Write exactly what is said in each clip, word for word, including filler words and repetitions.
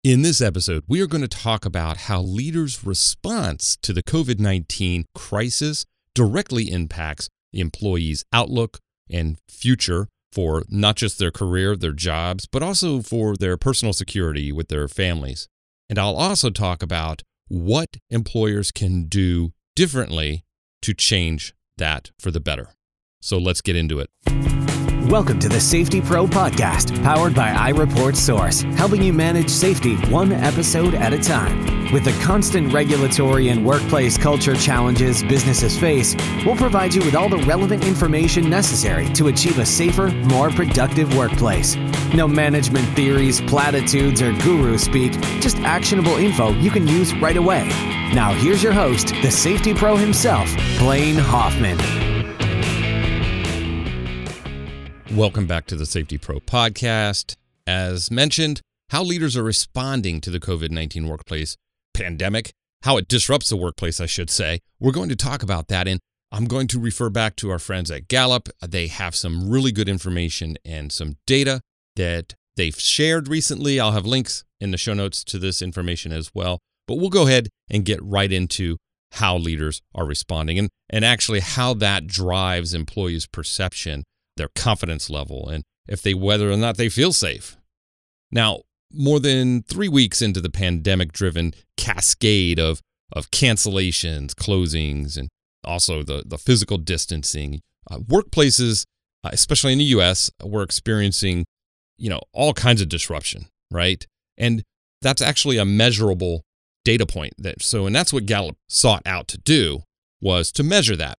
In this episode, we are going to talk about how leaders' response to the COVID nineteen crisis directly impacts the employees' outlook and future for not just their career, their jobs, but also for their personal security with their families. And I'll also talk about what employers can do differently to change that for the better. So let's get into it. Welcome to the Safety Pro Podcast, powered by iReport Source, helping you manage safety one episode at a time. With the constant regulatory and workplace culture challenges businesses face, we'll provide you with all the relevant information necessary to achieve a safer, more productive workplace. No management theories, platitudes, or guru speak, just actionable info you can use right away. Now here's your host, the Safety Pro himself, Blaine Hoffman. Welcome back to the Safety Pro Podcast. As mentioned, how leaders are responding to the COVID nineteen workplace pandemic, how it disrupts the workplace, I should say. We're going to talk about that, and I'm going to refer back to our friends at Gallup. They have some really good information and some data that they've shared recently. I'll have links in the show notes to this information as well. But we'll go ahead and get right into how leaders are responding and, and actually how that drives employees' perception, their confidence level, and if they whether or not they feel safe. Now, more than three weeks into the pandemic-driven cascade of, of cancellations, closings, and also the, the physical distancing, uh, workplaces, uh, especially in the U S, we're experiencing, you know, all kinds of disruption, right? And that's actually a measurable data point. That so, and that's what Gallup sought out to do, was to measure that.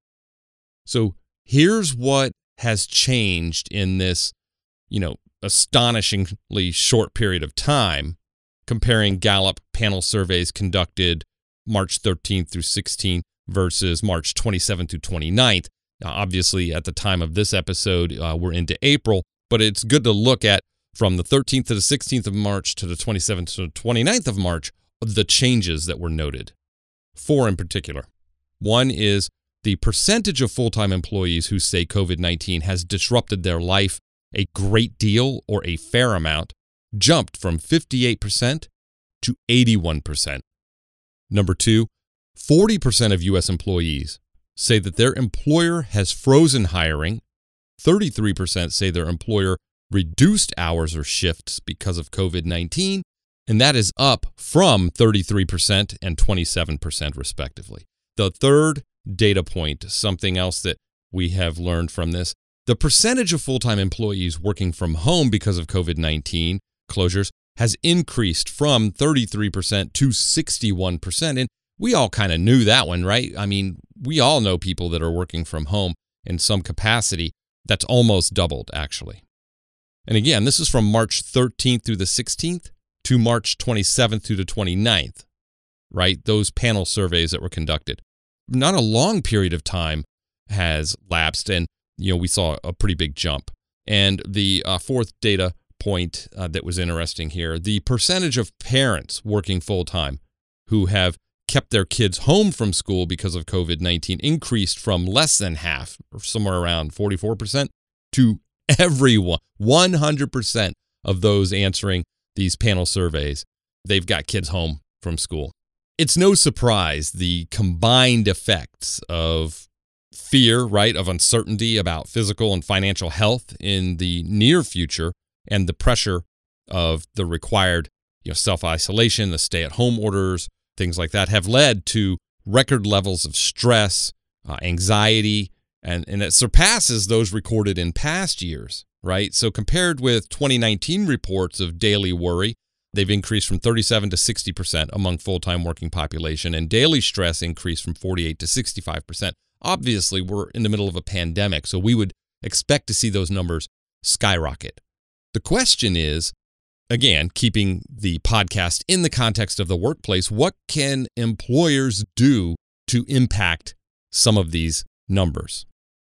So here's what has changed in this, you know, astonishingly short period of time, comparing Gallup panel surveys conducted March thirteenth through sixteenth versus March twenty-seventh through twenty-ninth. Now, obviously, at the time of this episode, uh, we're into April, but it's good to look at from the thirteenth to the sixteenth of March to the twenty-seventh to the twenty-ninth of March, the changes that were noted. Four in particular. One is the percentage of full-time employees who say COVID nineteen has disrupted their life a great deal or a fair amount jumped from fifty-eight percent to eighty-one percent. Number two, forty percent of U S employees say that their employer has frozen hiring. thirty-three percent say their employer reduced hours or shifts because of COVID nineteen, and that is up from thirty-three percent and twenty-seven percent respectively. The third data point, something else that we have learned from this, the percentage of full-time employees working from home because of COVID nineteen closures has increased from thirty-three percent to sixty-one percent. And we all kind of knew that one, right? I mean, we all know people that are working from home in some capacity. That's almost doubled, actually. And again, this is from March thirteenth through the sixteenth to March twenty-seventh through the twenty-ninth, right? Those panel surveys that were conducted. Not a long period of time has lapsed, and you know we saw a pretty big jump. And the uh, fourth data point uh, that was interesting here, the percentage of parents working full-time who have kept their kids home from school because of COVID nineteen increased from less than half, or somewhere around forty-four percent, to everyone, one hundred percent of those answering these panel surveys, they've got kids home from school. It's no surprise the combined effects of fear, right, of uncertainty about physical and financial health in the near future, and the pressure of the required, you know, self-isolation, the stay-at-home orders, things like that, have led to record levels of stress, uh, anxiety, and, and it surpasses those recorded in past years, right? So compared with twenty nineteen reports of daily worry, they've increased from thirty-seven to sixty percent among full-time working population, and daily stress increased from forty-eight to sixty-five percent. Obviously, we're in the middle of a pandemic, so we would expect to see those numbers skyrocket. The question is, again, keeping the podcast in the context of the workplace, what can employers do to impact some of these numbers?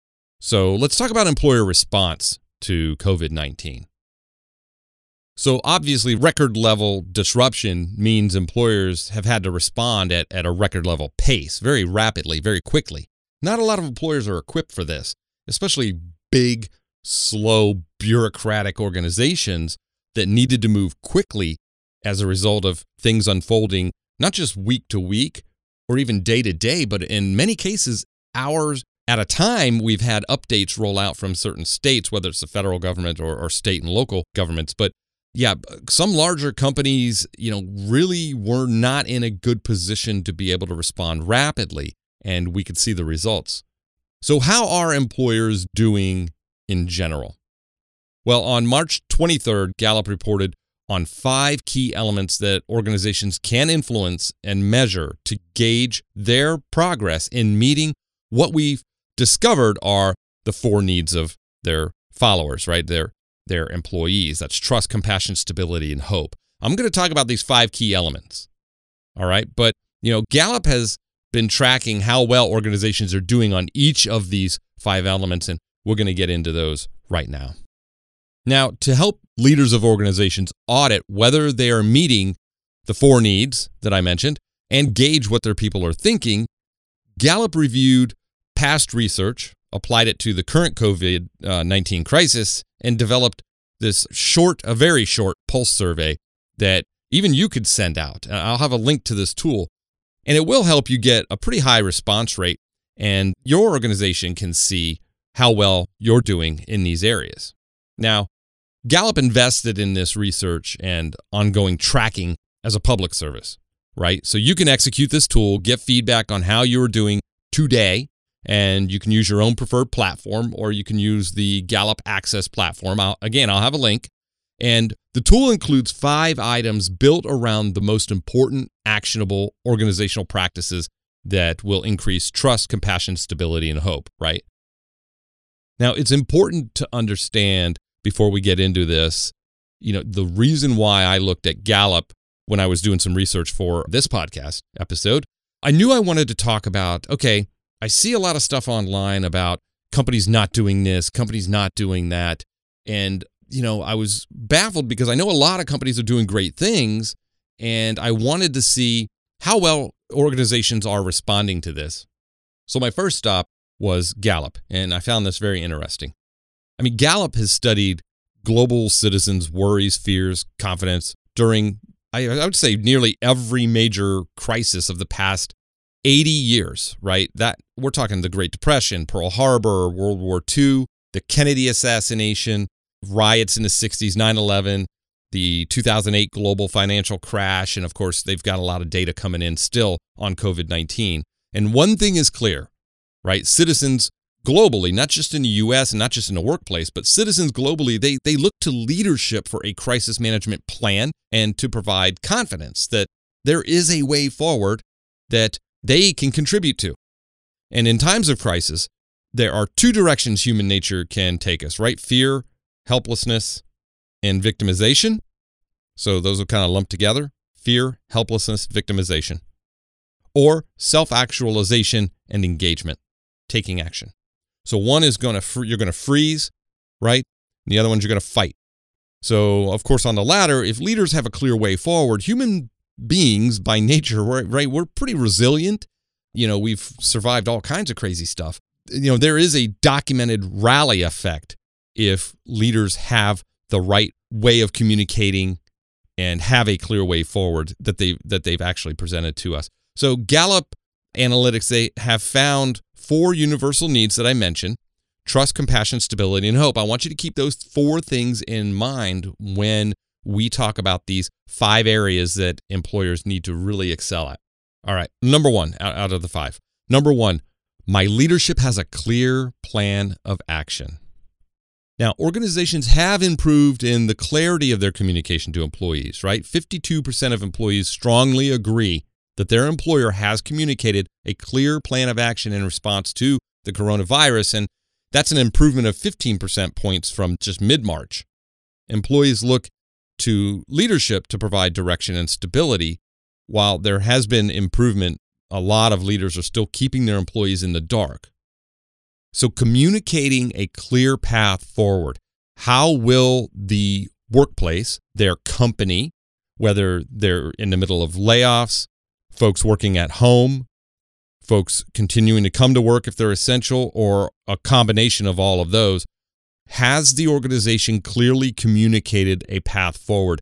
So let's talk about employer response to COVID nineteen. So obviously, record level disruption means employers have had to respond at, at a record level pace, very rapidly, very quickly. Not a lot of employers are equipped for this, especially big, slow, bureaucratic organizations that needed to move quickly as a result of things unfolding, not just week to week or even day to day, but in many cases, hours at a time. We've had updates roll out from certain states, whether it's the federal government or, or state and local governments. But yeah, some larger companies, you know, really were not in a good position to be able to respond rapidly, and we could see the results. So how are employers doing in general? Well, on March twenty-third, Gallup reported on five key elements that organizations can influence and measure to gauge their progress in meeting what we've discovered are the four needs of their followers, right? Their, their employees. That's trust, compassion, stability, and hope. I'm going to talk about these five key elements, all right? But, you know, Gallup has been tracking how well organizations are doing on each of these five elements, and we're going to get into those right now. Now, to help leaders of organizations audit whether they are meeting the four needs that I mentioned and gauge what their people are thinking, Gallup reviewed past research, applied it to the current COVID nineteen crisis, and developed this short, a very short pulse survey that even you could send out. I'll have a link to this tool, and it will help you get a pretty high response rate, and your organization can see how well you're doing in these areas. Now, Gallup invested in this research and ongoing tracking as a public service, right? So you can execute this tool, get feedback on how you're doing today, and you can use your own preferred platform, or you can use the Gallup Access platform. I'll, again, I'll have a link. And the tool includes five items built around the most important, actionable organizational practices that will increase trust, compassion, stability, and hope, right? Now, it's important to understand before we get into this, you know, the reason why I looked at Gallup when I was doing some research for this podcast episode. I knew I wanted to talk about, okay, I see a lot of stuff online about companies not doing this, companies not doing that. And, you know, I was baffled because I know a lot of companies are doing great things, and I wanted to see how well organizations are responding to this. So my first stop was Gallup, and I found this very interesting. I mean, Gallup has studied global citizens' worries, fears, confidence during, I, I would say, nearly every major crisis of the past eighty years, right? That we're talking the Great Depression, Pearl Harbor, World War Two, the Kennedy assassination, riots in the sixties, nine eleven, the two thousand eight global financial crash, and of course, they've got a lot of data coming in still on COVID nineteen. And one thing is clear, right? Citizens globally, not just in the U S and not just in the workplace, but citizens globally, they they look to leadership for a crisis management plan and to provide confidence that there is a way forward that they can contribute to. And in times of crisis, there are two directions human nature can take us, right? Fear, helplessness, and victimization. So those are kind of lumped together. Fear, helplessness, victimization. Or self-actualization and engagement, taking action. So one is going to fr- you're going to freeze, right? And the other one's you're going to fight. So, of course, on the latter, if leaders have a clear way forward, human beings by nature, right, we're pretty resilient. You know, we've survived all kinds of crazy stuff. You know, there is a documented rally effect if leaders have the right way of communicating and have a clear way forward that they that they've actually presented to us. So Gallup Analytics, they have found four universal needs that I mentioned: trust, compassion, stability, and hope. I want you to keep those four things in mind when we talk about these five areas that employers need to really excel at. All right, number one out of the five. Number one, my leadership has a clear plan of action. Now, organizations have improved in the clarity of their communication to employees, right? fifty-two percent of employees strongly agree that their employer has communicated a clear plan of action in response to the coronavirus, and that's an improvement of fifteen percent points from just mid-March. Employees look to leadership to provide direction and stability. While there has been improvement, a lot of leaders are still keeping their employees in the dark. So communicating a clear path forward. How will the workplace, their company, whether they're in the middle of layoffs, folks working at home, folks continuing to come to work if they're essential, or a combination of all of those, has the organization clearly communicated a path forward?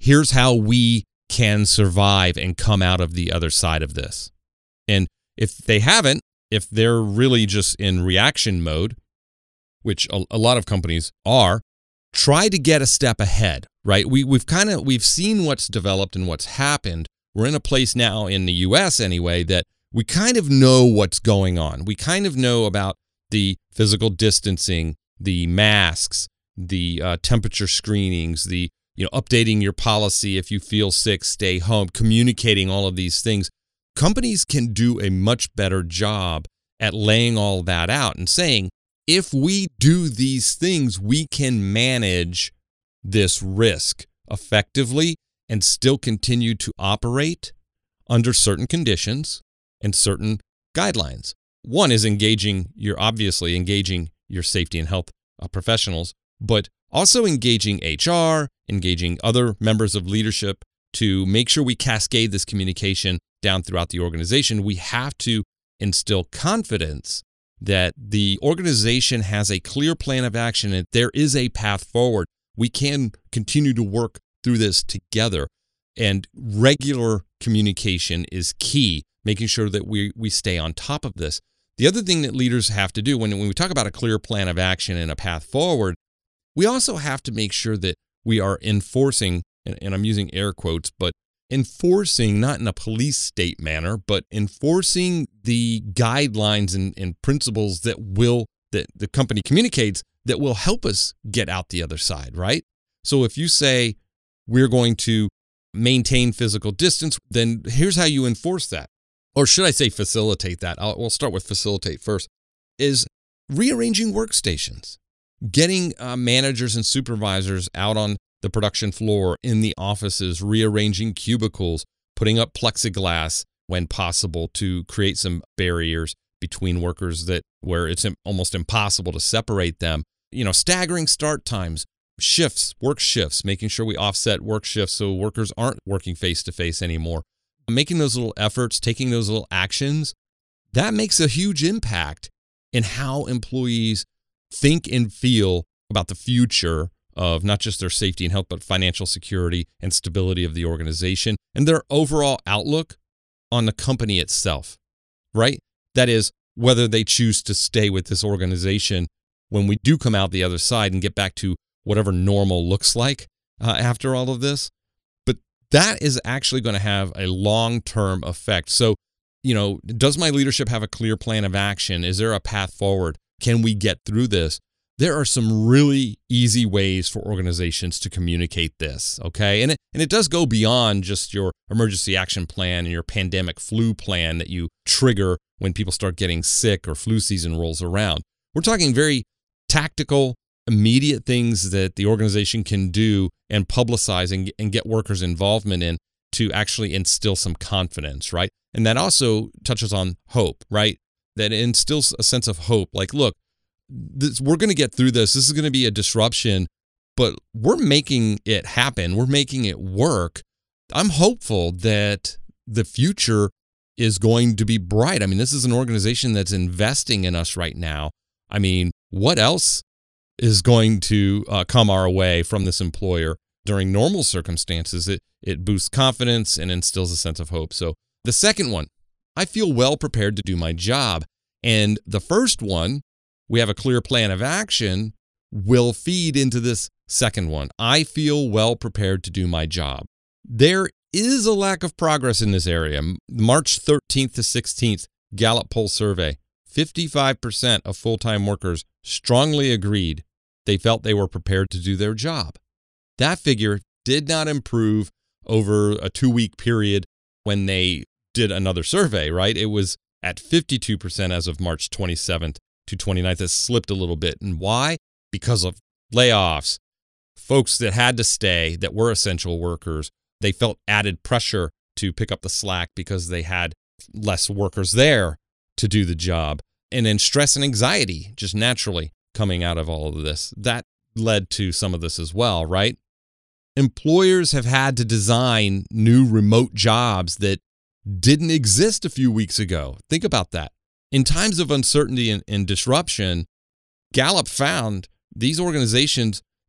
here's how we can survive and come out of the other side of this. And if they haven't, if they're really just in reaction mode, which a, a lot of companies are, try to get a step ahead, right? We, we've kind of, we've seen what's developed and what's happened. We're in a place now in the U S anyway, that we kind of know what's going on. We kind of know about the physical distancing, the masks, the uh, temperature screenings, the, you know, updating your policy if you feel sick, stay home, communicating all of these things. Companies can do a much better job at laying all that out and saying, if we do these things, we can manage this risk effectively and still continue to operate under certain conditions and certain guidelines. One is engaging, you're obviously engaging your safety and health uh, professionals, but also engaging H R, engaging other members of leadership to make sure we cascade this communication down throughout the organization. We have to instill confidence that the organization has a clear plan of action and there is a path forward. We can continue to work through this together. And regular communication is key, making sure that we, we stay on top of this. The other thing that leaders have to do when, when we talk about a clear plan of action and a path forward, we also have to make sure that we are enforcing, and, and I'm using air quotes, but enforcing, not in a police state manner, but enforcing the guidelines and, and principles that will, that the company communicates that will help us get out the other side, right? So if you say we're going to maintain physical distance, then here's how you enforce that. Or should I say facilitate that? I'll, we'll start with facilitate first, is rearranging workstations, getting uh, managers and supervisors out on the production floor, in the offices, rearranging cubicles, putting up plexiglass when possible to create some barriers between workers that where it's almost impossible to separate them. You know, staggering start times, shifts, work shifts, making sure we offset work shifts so workers aren't working face-to-face anymore. Making those little efforts, taking those little actions, that makes a huge impact in how employees think and feel about the future of not just their safety and health, but financial security and stability of the organization and their overall outlook on the company itself, right? That is, whether they choose to stay with this organization when we do come out the other side and get back to whatever normal looks like uh, after all of this. But that is actually going to have a long-term effect. So, you know, does my leadership have a clear plan of action? Is there a path forward? Can we get through this? There are some really easy ways for organizations to communicate this, okay? And it, and it does go beyond just your emergency action plan and your pandemic flu plan that you trigger when people start getting sick or flu season rolls around. We're talking very tactical, immediate things that the organization can do and publicize and, and get workers' involvement in to actually instill some confidence, right? And that also touches on hope, right? That instills a sense of hope. Like, look, this, we're going to get through this. This is going to be a disruption, but we're making it happen. We're making it work. I'm hopeful that the future is going to be bright. I mean, this is an organization that's investing in us right now. I mean, what else is going to uh, come our way from this employer during normal circumstances? It, it boosts confidence and instills a sense of hope. So the second one, I feel well prepared to do my job. And the first one, we have a clear plan of action, will feed into this second one. I feel well prepared to do my job. There is a lack of progress in this area. March thirteenth to sixteenth, Gallup poll survey, fifty-five percent of full-time workers strongly agreed they felt they were prepared to do their job. That figure did not improve over a two-week period when they did another survey, right? It was at fifty-two percent as of March twenty-seventh to twenty-ninth. It slipped a little bit. And why? Because of layoffs, folks that had to stay, that were essential workers. They felt added pressure to pick up the slack because they had less workers there to do the job. And then stress and anxiety just naturally coming out of all of this. That led to some of this as well, right? Employers have had to design new remote jobs that didn't exist a few weeks ago. Think about that. In times of uncertainty and, and disruption, Gallup found these organizations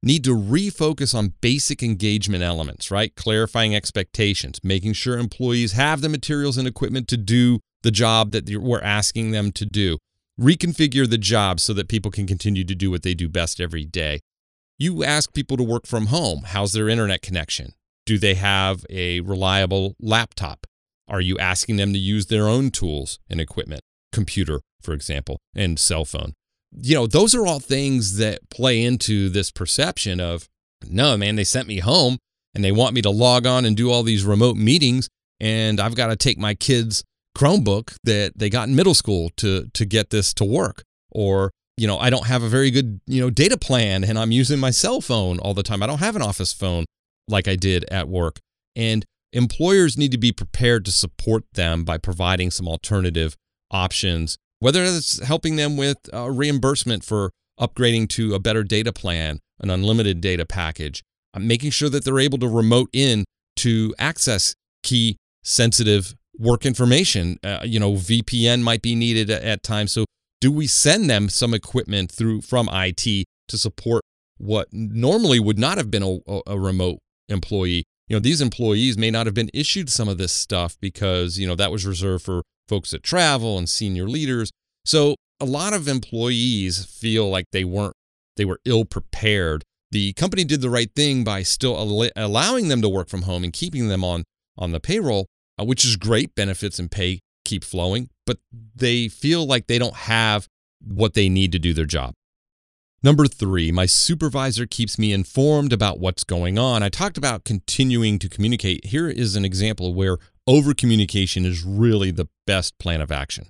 need to refocus on basic engagement elements, right? Clarifying expectations, making sure employees have the materials and equipment to do the job that we're asking them to do. Reconfigure the job so that people can continue to do what they do best every day. You ask people to work from home. How's their internet connection? Do they have a reliable laptop? Are you asking them to use their own tools and equipment, computer, for example, and cell phone? You know, those are all things that play into this perception of, no, man, they sent me home and they want me to log on and do all these remote meetings, and I've got to take my kids' Chromebook that they got in middle school to to get this to work. Or, you know, I don't have a very good, you know, data plan and I'm using my cell phone all the time. I don't have an office phone like I did at work. And employers need to be prepared to support them by providing some alternative options, whether it's helping them with uh, reimbursement for upgrading to a better data plan, an unlimited data package, uh, making sure that they're able to remote in to access key sensitive work information. Uh, you know, V P N might be needed at, at times. So do we send them some equipment through from I T to support what normally would not have been a, a remote employee? You know, these employees may not have been issued some of this stuff because, you know, that was reserved for folks that travel and senior leaders. So a lot of employees feel like they weren't, they were ill prepared. The company did the right thing by still al- allowing them to work from home and keeping them on, on the payroll, uh, which is great. Benefits and pay keep flowing, but they feel like they don't have what they need to do their job. Number three, my supervisor keeps me informed about what's going on. I talked about continuing to communicate. Here is an example where over-communication is really the best plan of action.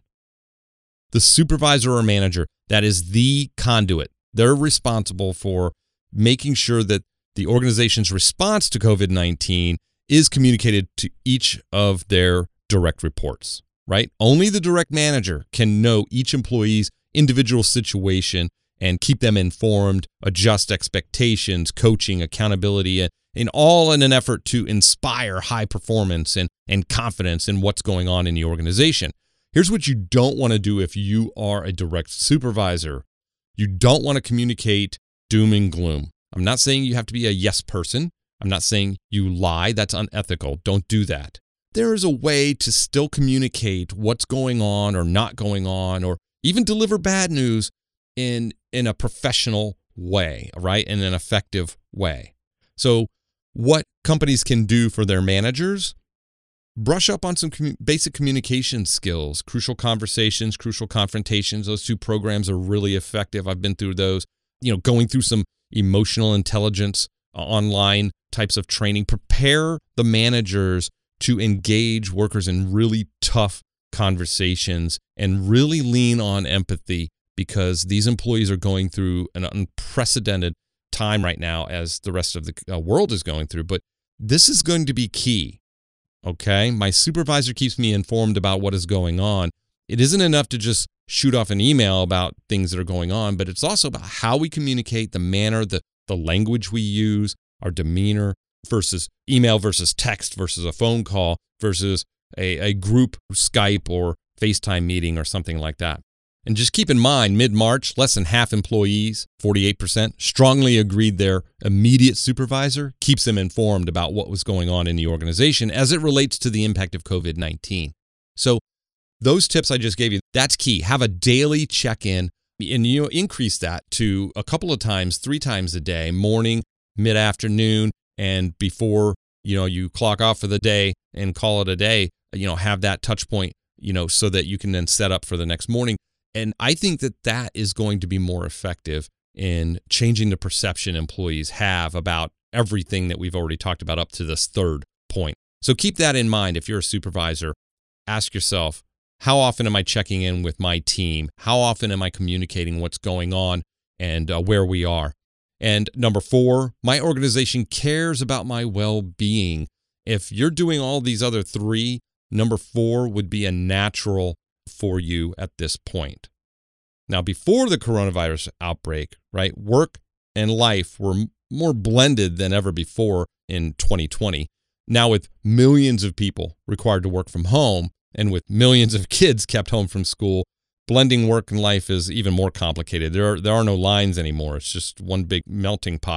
The supervisor or manager, that is the conduit. They're responsible for making sure that the organization's response to COVID nineteen is communicated to each of their direct reports, right? Only the direct manager can know each employee's individual situation and keep them informed, adjust expectations, coaching, accountability, and, and all in an effort to inspire high performance and, and confidence in what's going on in the organization. Here's what you don't want to do if you are a direct supervisor. You don't want to communicate doom and gloom. I'm not saying you have to be a yes person. I'm not saying you lie. That's unethical. Don't do that. There is a way to still communicate what's going on or not going on, or even deliver bad news in in a professional way, right? In an effective way. So what companies can do for their managers, brush up on some commu- basic communication skills, crucial conversations, crucial confrontations. Those two programs are really effective. I've been through those, you know, going through some emotional intelligence uh, online types of training. Prepare the managers to engage workers in really tough conversations and really lean on empathy, because these employees are going through an unprecedented time right now, as the rest of the uh, world is going through. But this is going to be key, okay? My supervisor keeps me informed about what is going on. It isn't enough to just shoot off an email about things that are going on, but it's also about how we communicate, the manner, the, the language we use, our demeanor versus email versus text versus a phone call versus a, a group Skype or FaceTime meeting or something like that. And just keep in mind, mid-March, less than half employees, forty-eight percent, strongly agreed their immediate supervisor keeps them informed about what was going on in the organization as it relates to the impact of COVID nineteen. So those tips I just gave you, that's key. Have a daily check-in, and you increase that to a couple of times, three times a day, morning, mid-afternoon, and before, you know, you clock off for the day and call it a day, you know, have that touch point, you know, so that you can then set up for the next morning. And I think that that is going to be more effective in changing the perception employees have about everything that we've already talked about up to this third point. So keep that in mind. If you're a supervisor, ask yourself, how often am I checking in with my team? How often am I communicating what's going on and uh, where we are? And number four, my organization cares about my well-being. If you're doing all these other three, number four would be a natural for you at this point. Now, before the coronavirus outbreak, right, work and life were m- more blended than ever before in twenty twenty. Now, with millions of people required to work from home and with millions of kids kept home from school, blending work and life is even more complicated. There are, there are no lines anymore. It's just one big melting pot.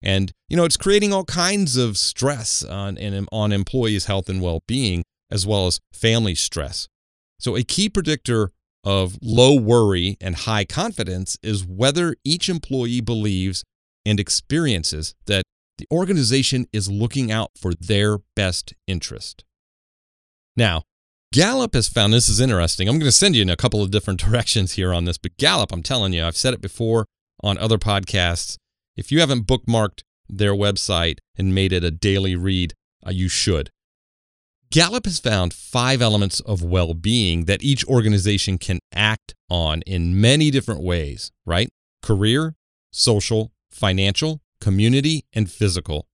And, you know, it's creating all kinds of stress on, on employees' health and well-being, as well as family stress. So a key predictor of low worry and high confidence is whether each employee believes and experiences that the organization is looking out for their best interest. Now, Gallup has found, this is interesting. I'm going to send you in a couple of different directions here on this, but Gallup, I'm telling you, I've said it before on other podcasts. If you haven't bookmarked their website and made it a daily read, uh, you should. Gallup has found five elements of well-being that each organization can act on in many different ways, right? Career, social, financial, community, and physical.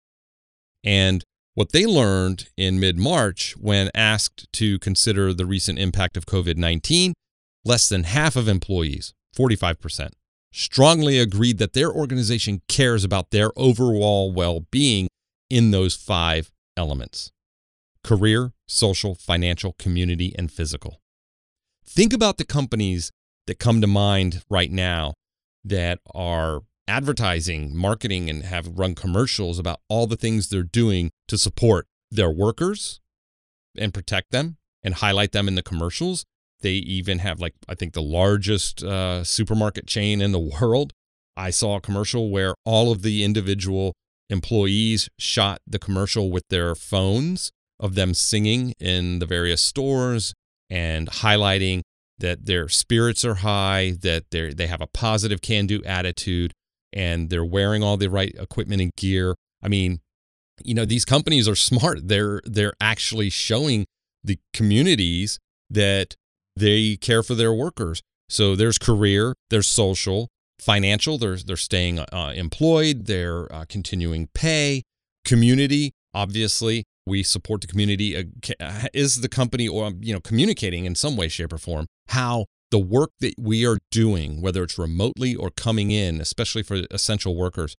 And what they learned in mid-March when asked to consider the recent impact of covid nineteen, less than half of employees, forty-five percent, strongly agreed that their organization cares about their overall well-being in those five elements: career, social, financial, community, and physical. Think about the companies that come to mind right now that are advertising, marketing, and have run commercials about all the things they're doing to support their workers and protect them and highlight them in the commercials. They even have, like, I think the largest uh, supermarket chain in the world. I saw a commercial where all of the individual employees shot the commercial with their phones of them singing in the various stores and highlighting that their spirits are high, that they they have a positive can-do attitude, and they're wearing all the right equipment and gear. I mean, you know, these companies are smart. They're they're actually showing the communities that they care for their workers. So there's career, there's social, financial, they're, they're staying uh, employed, they're uh, continuing pay, community, obviously. We support the community. Uh, is the company, or you know, communicating in some way, shape, or form how the work that we are doing, whether it's remotely or coming in, especially for essential workers,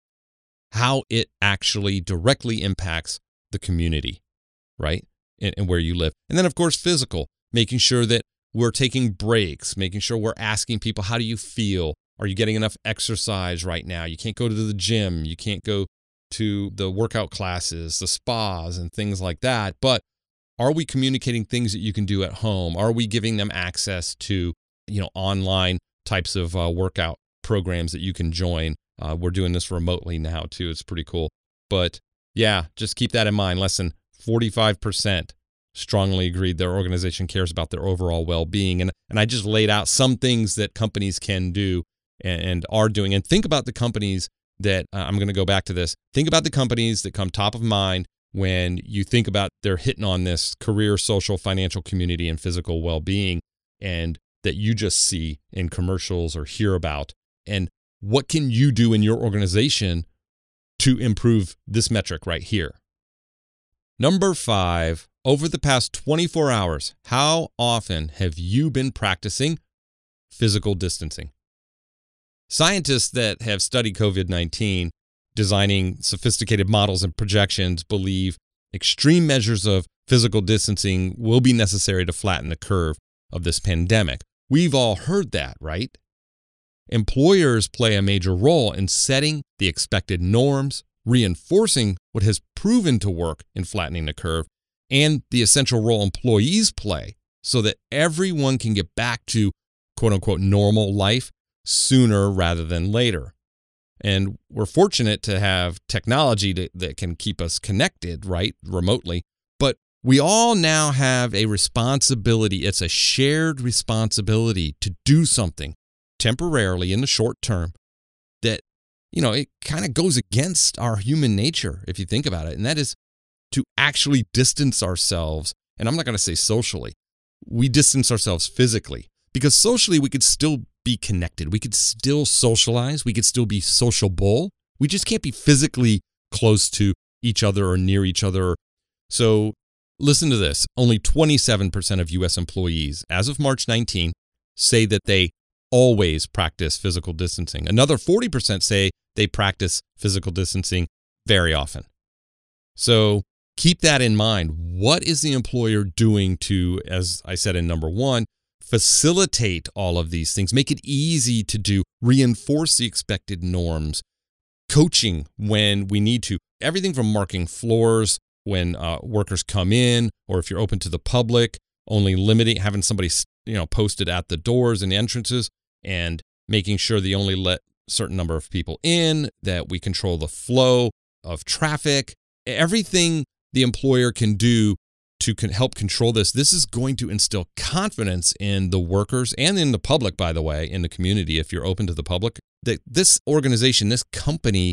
how it actually directly impacts the community, right, and, and where you live. And then, of course, physical, making sure that we're taking breaks, making sure we're asking people, how do you feel? Are you getting enough exercise right now? You can't go to the gym. You can't go to the workout classes, the spas, and things like that. But are we communicating things that you can do at home? Are we giving them access to, you know, online types of uh, workout programs that you can join? Uh, we're doing this remotely now, too. It's pretty cool. But, yeah, just keep that in mind. Less than forty-five percent strongly agreed their organization cares about their overall well-being. And, and I just laid out some things that companies can do and, and are doing. And think about the companies that, uh, I'm going to go back to this, think about the companies that come top of mind when you think about they're hitting on this career, social, financial, community, and physical well-being, and that you just see in commercials or hear about. And what can you do in your organization to improve this metric right here? Number five, over the past twenty-four hours, how often have you been practicing physical distancing? Scientists that have studied covid nineteen, designing sophisticated models and projections, believe extreme measures of physical distancing will be necessary to flatten the curve of this pandemic. We've all heard that, right? Employers play a major role in setting the expected norms, reinforcing what has proven to work in flattening the curve, and the essential role employees play so that everyone can get back to quote-unquote normal life sooner rather than later. And we're fortunate to have technology to, that can keep us connected, right, remotely. But we all now have a responsibility. It's a shared responsibility to do something temporarily in the short term that, you know, it kind of goes against our human nature, if you think about it. And that is to actually distance ourselves. And I'm not going to say socially. We distance ourselves physically, because socially we could still be connected. We could still socialize. We could still be sociable. We just can't be physically close to each other or near each other. So listen to this. Only twenty-seven percent of U S employees, as of March nineteenth, say that they always practice physical distancing. Another forty percent say they practice physical distancing very often. So keep that in mind. What is the employer doing to, as I said in number one, facilitate all of these things, make it easy to do, reinforce the expected norms, coaching when we need to. Everything from marking floors when uh, workers come in, or if you're open to the public, only limiting, having somebody, you know, posted at the doors and the entrances, and making sure they only let a certain number of people in, that we control the flow of traffic. Everything the employer can do to can help control this, this is going to instill confidence in the workers and in the public, by the way, in the community, if you're open to the public, that this organization, this company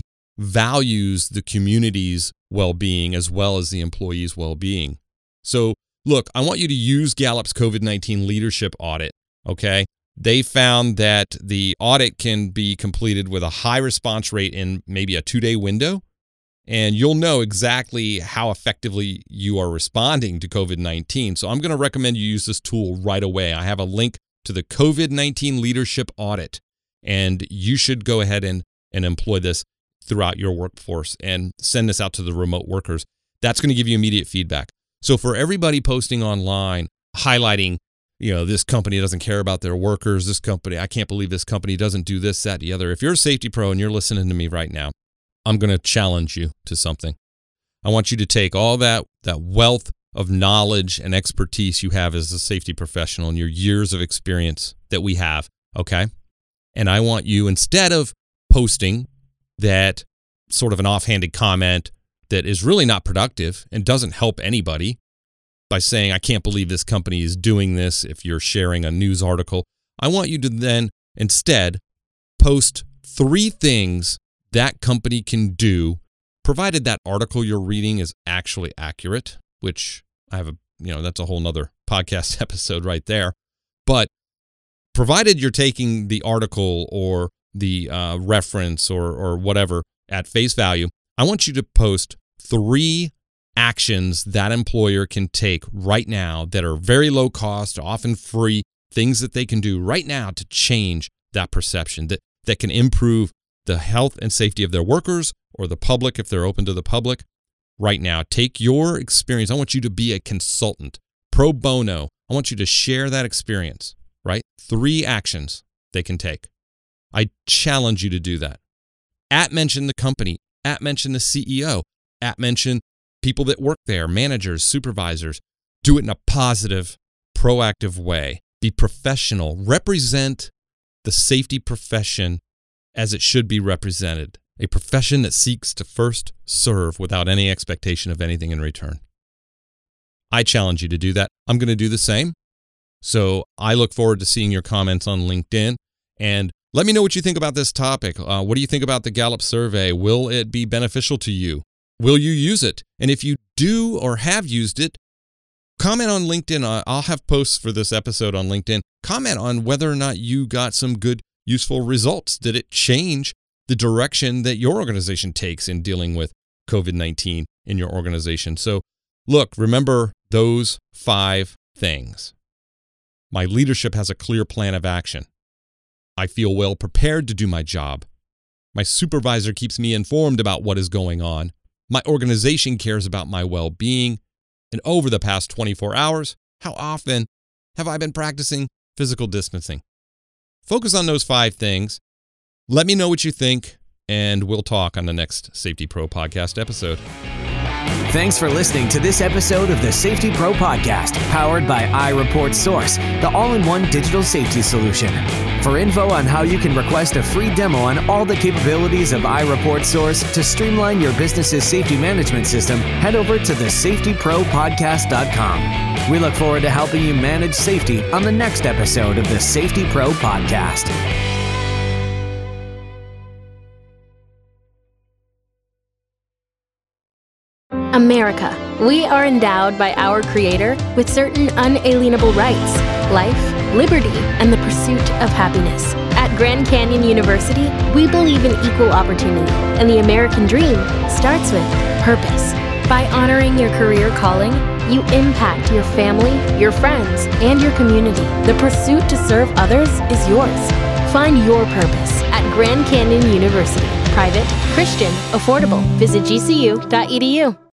values the community's well-being as well as the employees' well-being. So look, I want you to use Gallup's COVID nineteen leadership audit, okay? They found that the audit can be completed with a high response rate in maybe a two-day window, and you'll know exactly how effectively you are responding to COVID nineteen. So I'm going to recommend you use this tool right away. I have a link to the COVID nineteen leadership audit, and you should go ahead and, and employ this throughout your workforce and send this out to the remote workers. That's going to give you immediate feedback. So for everybody posting online, highlighting, you know, this company doesn't care about their workers, this company, I can't believe this company doesn't do this, that, the other. If you're a safety pro and you're listening to me right now, I'm going to challenge you to something. I want you to take all that, that wealth of knowledge and expertise you have as a safety professional and your years of experience that we have, okay? And I want you, instead of posting that sort of an offhanded comment that is really not productive and doesn't help anybody by saying, I can't believe this company is doing this, if you're sharing a news article, I want you to then instead post three things that company can do, provided that article you're reading is actually accurate, which I have a, you know, that's a whole nother podcast episode right there. But provided you're taking the article or the uh, reference or or whatever at face value, I want you to post three actions that employer can take right now that are very low cost, often free, things that they can do right now to change that perception, that, that can improve the health and safety of their workers or the public if they're open to the public. Right now, take your experience. I want you to be a consultant, pro bono. I want you to share that experience, right? Three actions they can take. I challenge you to do that. At mention the company, at mention the C E O, at mention people that work there, managers, supervisors. Do it in a positive, proactive way. Be professional. Represent the safety profession as it should be represented. A profession that seeks to first serve without any expectation of anything in return. I challenge you to do that. I'm going to do the same. So I look forward to seeing your comments on LinkedIn. And let me know what you think about this topic. Uh, what do you think about the Gallup survey? Will it be beneficial to you? Will you use it? And if you do or have used it, comment on LinkedIn. I'll have posts for this episode on LinkedIn. Comment on whether or not you got some good, useful results. Did it change the direction that your organization takes in dealing with COVID nineteen in your organization? So look, remember those five things. My leadership has a clear plan of action. I feel well prepared to do my job. My supervisor keeps me informed about what is going on. My organization cares about my well-being. And over the past twenty-four hours, how often have I been practicing physical distancing? Focus on those five things. Let me know what you think, and we'll talk on the next Safety Pro Podcast episode. Thanks for listening to this episode of the Safety Pro Podcast, powered by iReport Source, the all-in-one digital safety solution. For info on how you can request a free demo on all the capabilities of iReport Source to streamline your business's safety management system, head over to the safety pro podcast dot com. We look forward to helping you manage safety on the next episode of the Safety Pro Podcast. America. We are endowed by our Creator with certain unalienable rights: life, liberty, and the pursuit of happiness. At Grand Canyon University, we believe in equal opportunity, and the American dream starts with purpose. By honoring your career calling, you impact your family, your friends, and your community. The pursuit to serve others is yours. Find your purpose at Grand Canyon University. Private, Christian, affordable. Visit G C U dot E D U.